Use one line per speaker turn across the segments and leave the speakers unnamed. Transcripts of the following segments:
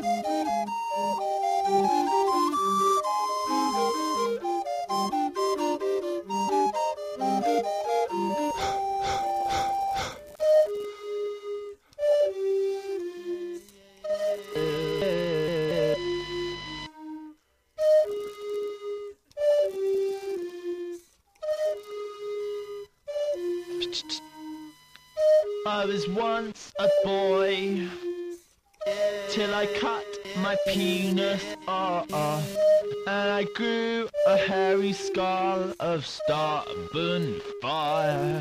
I was once a boy till I cut my penis off, and I grew a hairy skull of stubborn fire.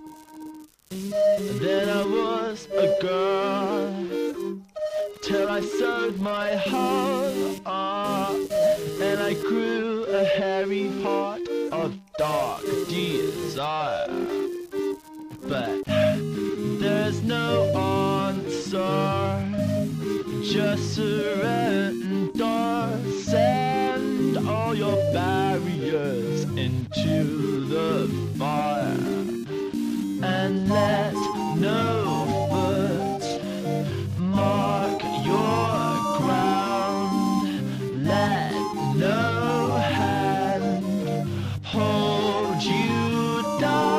Then I was a girl till I sewed my heart up, and I grew a hairy heart of dark desire. But there's no answer, just surrender. Send all your barriers into the fire, and let no foot mark your ground. Let no hand hold you down.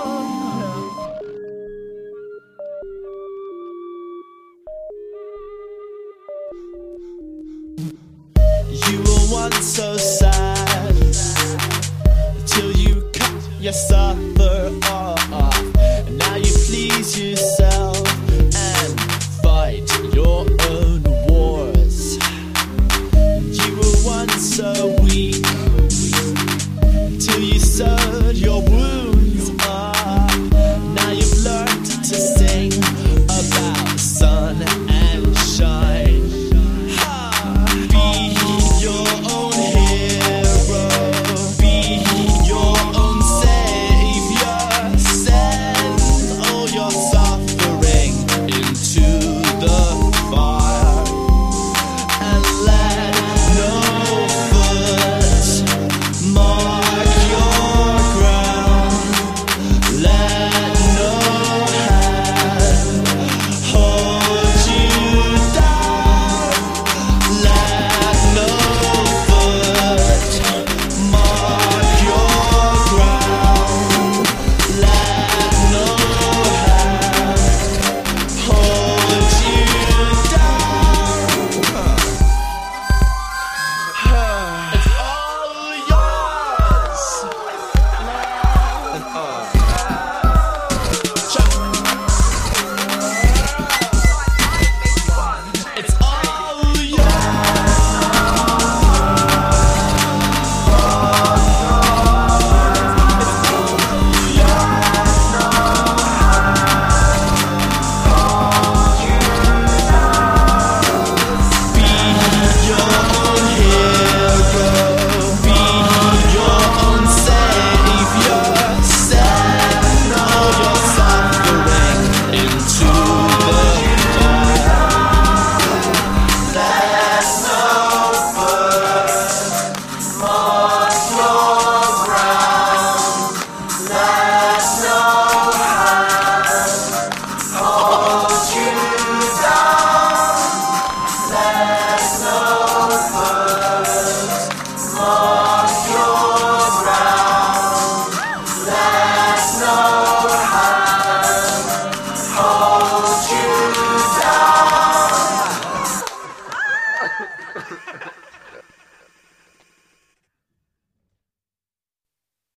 You were once so sad till you cut your supper off, and now you please yourself.